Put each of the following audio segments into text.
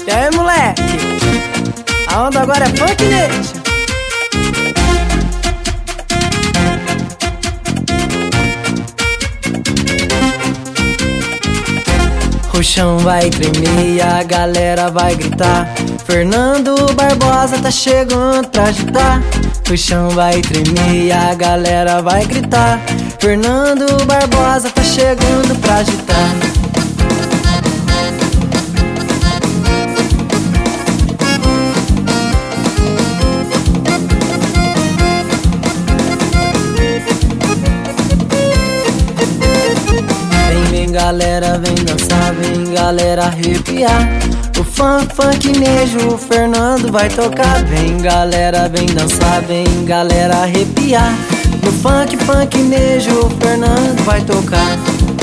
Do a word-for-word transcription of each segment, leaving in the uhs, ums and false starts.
E aí, moleque? A onda agora é funk nation. O chão vai tremer e a galera vai gritar. Fernando Barbosa tá chegando pra agitar. O chão vai tremer e a galera vai gritar. Fernando Barbosa tá chegando pra agitar. Vem galera, vem dançar, vem galera arrepiar. O funk, funknejo, o Fernando vai tocar. Vem galera, vem dançar, vem galera arrepiar. No funk, funknejo, o Fernando vai tocar.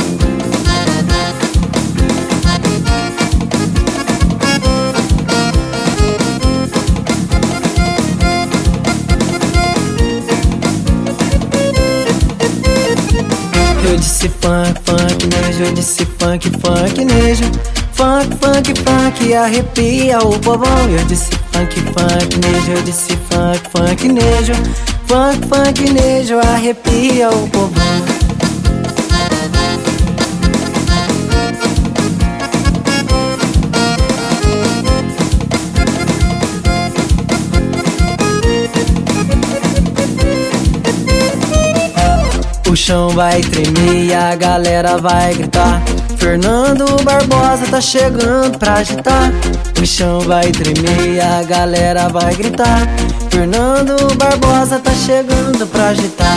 Eu disse funk, funknejo, eu disse funk, funknejo. Funk, funk, funk, arrepia o povão. Eu disse funk, funknejo, eu disse funk, funknejo. Funk, funknejo, arrepia o povão. O chão vai tremer e a galera vai gritar. Fernando Barbosa tá chegando pra agitar. O chão vai tremer e a galera vai gritar. Fernando Barbosa tá chegando pra agitar.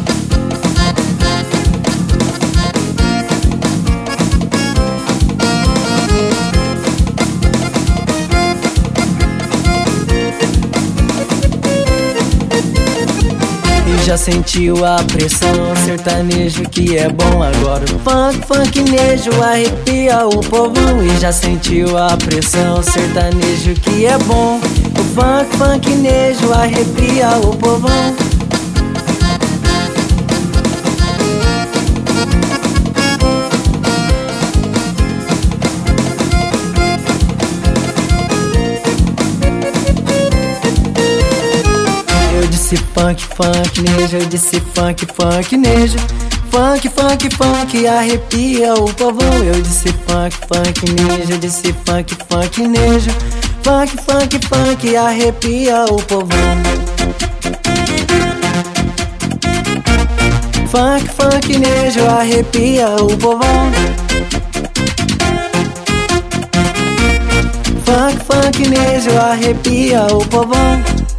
Já sentiu a pressão, sertanejo que é bom. Agora o funk, funknejo arrepia o povão. E já sentiu a pressão, sertanejo que é bom. O funk, funknejo arrepia o povão. Eu disse funk, funknejo, eu disse funk, funknejo. Funk, funk, funk, arrepia o povão. Eu disse funk, funknejo, eu disse funk, funknejo. Funk, funk, funk, arrepia o povão. Funk, funknejo, arrepia o povão. Funk, funknejo, arrepia o povão.